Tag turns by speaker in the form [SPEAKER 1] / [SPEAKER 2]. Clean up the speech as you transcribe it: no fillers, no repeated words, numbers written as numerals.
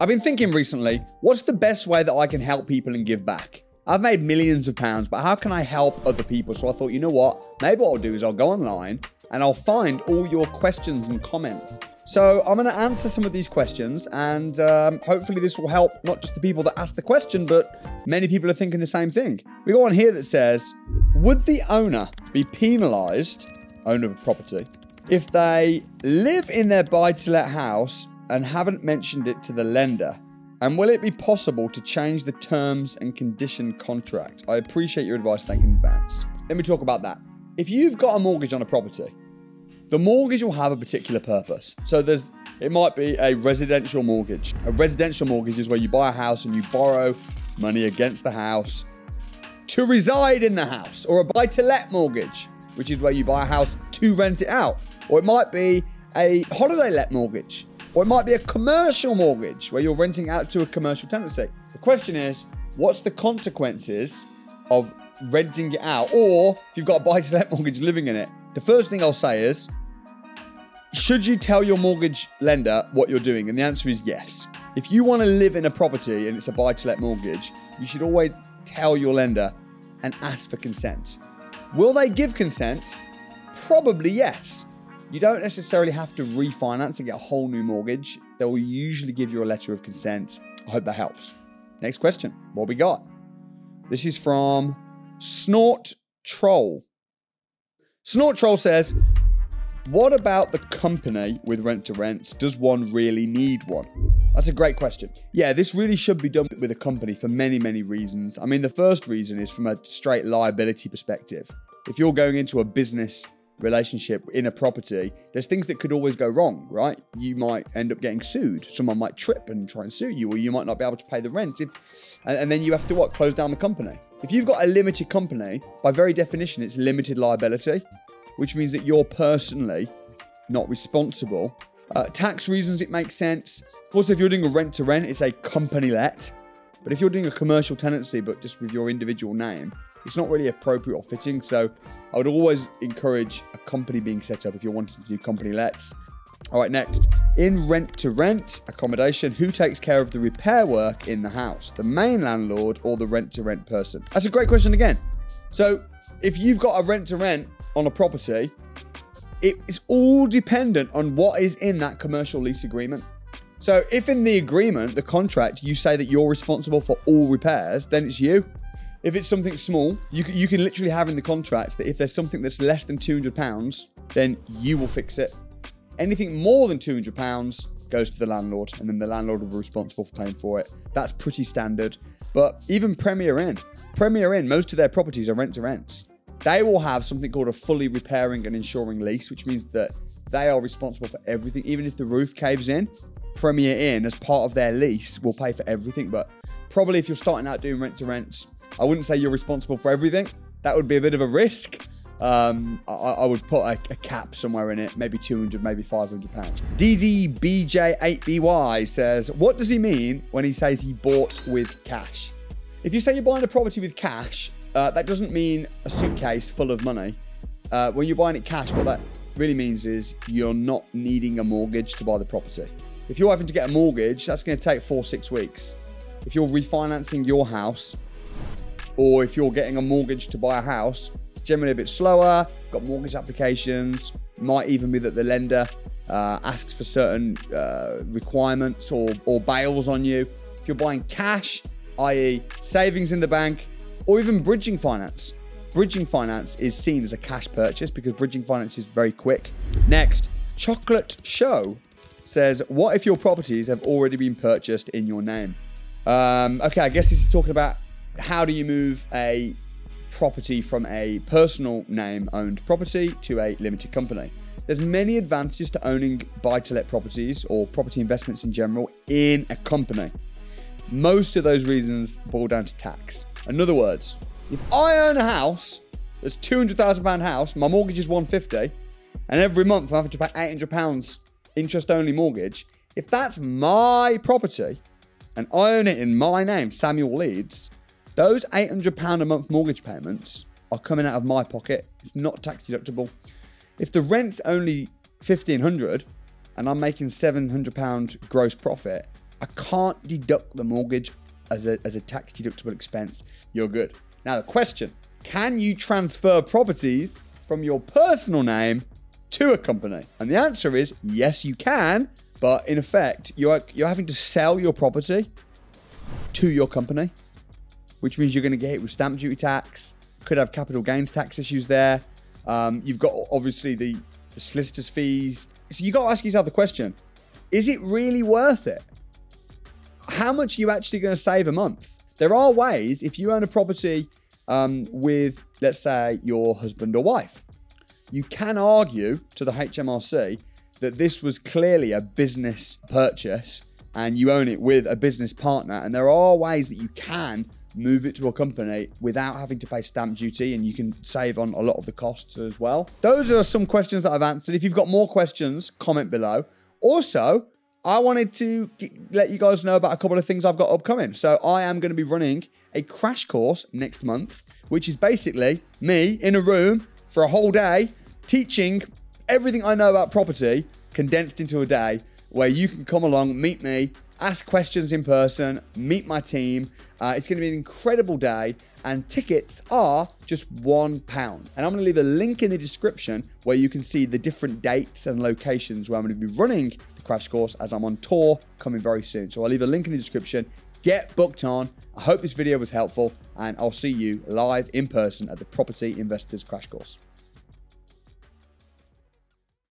[SPEAKER 1] I've been thinking recently, what's the best way that I can help people and give back? I've made millions of pounds, but how can I help other people? So I thought, you know what? Maybe what I'll do is I'll go online and I'll find all your questions and comments. So I'm going to answer some of these questions, and hopefully this will help not just the people that ask the question, but many people are thinking the same thing. We got one here that says, would the owner be penalised, owner of a property, if they live in their buy-to-let house and haven't mentioned it to the lender? And will it be possible to change the terms and condition contract? I appreciate your advice. Thank you in advance. Let me talk about that. If you've got a mortgage on a property, the mortgage will have a particular purpose. So it might be a residential mortgage. A residential mortgage is where you buy a house and you borrow money against the house to reside in the house. Or a buy-to-let mortgage, which is where you buy a house to rent it out. Or it might be a holiday-let mortgage. Or it might be a commercial mortgage where you're renting out to a commercial tenancy. The question is, what's the consequences of renting it out? Or if you've got a buy-to-let mortgage living in it, the first thing I'll say is, should you tell your mortgage lender what you're doing? And the answer is yes. If you want to live in a property and it's a buy-to-let mortgage, you should always tell your lender and ask for consent. Will they give consent? Probably yes. You don't necessarily have to refinance and get a whole new mortgage. They will usually give you a letter of consent. I hope that helps. Next question. What we got? This is from Snort Troll. Snort Troll says, what about the company with rent-to-rents? Does one really need one? That's a great question. Yeah, this really should be done with a company for many, many reasons. I mean, the first reason is from a straight liability perspective. If you're going into a business relationship in a property, there's things that could always go wrong, right? You might end up getting sued. Someone might trip and try and sue you, or you might not be able to pay the rent. And then you have to, close down the company. If you've got a limited company, by very definition, it's limited liability, which means that you're personally not responsible. Tax reasons, it makes sense. Also, if you're doing a rent-to-rent, it's a company let. But if you're doing a commercial tenancy, but just with your individual name, it's not really appropriate or fitting. So I would always encourage a company being set up if you're wanting to do company lets. All right, next. In rent-to-rent accommodation, who takes care of the repair work in the house? The main landlord or the rent-to-rent person? That's a great question again. So if you've got a rent-to-rent on a property, it's all dependent on what is in that commercial lease agreement. So if in the agreement, the contract, you say that you're responsible for all repairs, then it's you. If it's something small, you can literally have in the contract that if there's something that's less than £200, then you will fix it. Anything more than £200 goes to the landlord, and then the landlord will be responsible for paying for it. That's pretty standard. But even Premier Inn, most of their properties are rent-to-rents. They will have something called a fully repairing and insuring lease, which means that they are responsible for everything. Even if the roof caves in, Premier Inn, as part of their lease, will pay for everything. But probably if you're starting out doing rent-to-rents, I wouldn't say you're responsible for everything. That would be a bit of a risk. I would put a cap somewhere in it, maybe 200, maybe 500 pounds. DDBJ8BY says, what does he mean when he says he bought with cash? If you say you're buying a property with cash, that doesn't mean a suitcase full of money. When you're buying it cash, what that really means is you're not needing a mortgage to buy the property. If you're having to get a mortgage, that's going to take 4-6 weeks. If you're refinancing your house, or if you're getting a mortgage to buy a house, it's generally a bit slower, got mortgage applications, might even be that the lender asks for certain requirements or bails on you. If you're buying cash, i.e. savings in the bank, or even bridging finance. Bridging finance is seen as a cash purchase because bridging finance is very quick. Next, Chocolate Show says, what if your properties have already been purchased in your name? Okay, I guess this is talking about how do you move a property from a personal name owned property to a limited company. There's many advantages to owning buy-to-let properties or property investments in general in a company. Most of those reasons boil down to tax. In other words, if I own a house, that's £200,000 house, my mortgage is £150, and every month I'm having to pay £800 interest-only mortgage, if that's my property and I own it in my name, Samuel Leeds, those £800 a month mortgage payments are coming out of my pocket. It's not tax deductible. If the rent's only £1,500 and I'm making £700 gross profit, I can't deduct the mortgage as a tax deductible expense. You're good. Now the question, can you transfer properties from your personal name to a company? And the answer is yes, you can. But in effect, you're having to sell your property to your company, which means you're going to get hit with stamp duty tax, could have capital gains tax issues there. You've got obviously the solicitor's fees. So you got to ask yourself the question, is it really worth it? How much are you actually going to save a month? There are ways, if you own a property with, let's say, your husband or wife, you can argue to the HMRC that this was clearly a business purchase and you own it with a business partner. And there are ways that you can move it to a company without having to pay stamp duty, and you can save on a lot of the costs as well. Those are some questions that I've answered. If you've got more questions, comment below. Also, I wanted to let you guys know about a couple of things I've got upcoming. So I am going to be running a crash course next month, which is basically me in a room for a whole day teaching everything I know about property condensed into a day, where you can come along, meet me, ask questions in person, meet my team. It's going to be an incredible day, and tickets are just £1. And I'm going to leave a link in the description where you can see the different dates and locations where I'm going to be running the crash course, as I'm on tour coming very soon. So I'll leave a link in the description. Get booked on. I hope this video was helpful, and I'll see you live in person at the Property Investors Crash Course.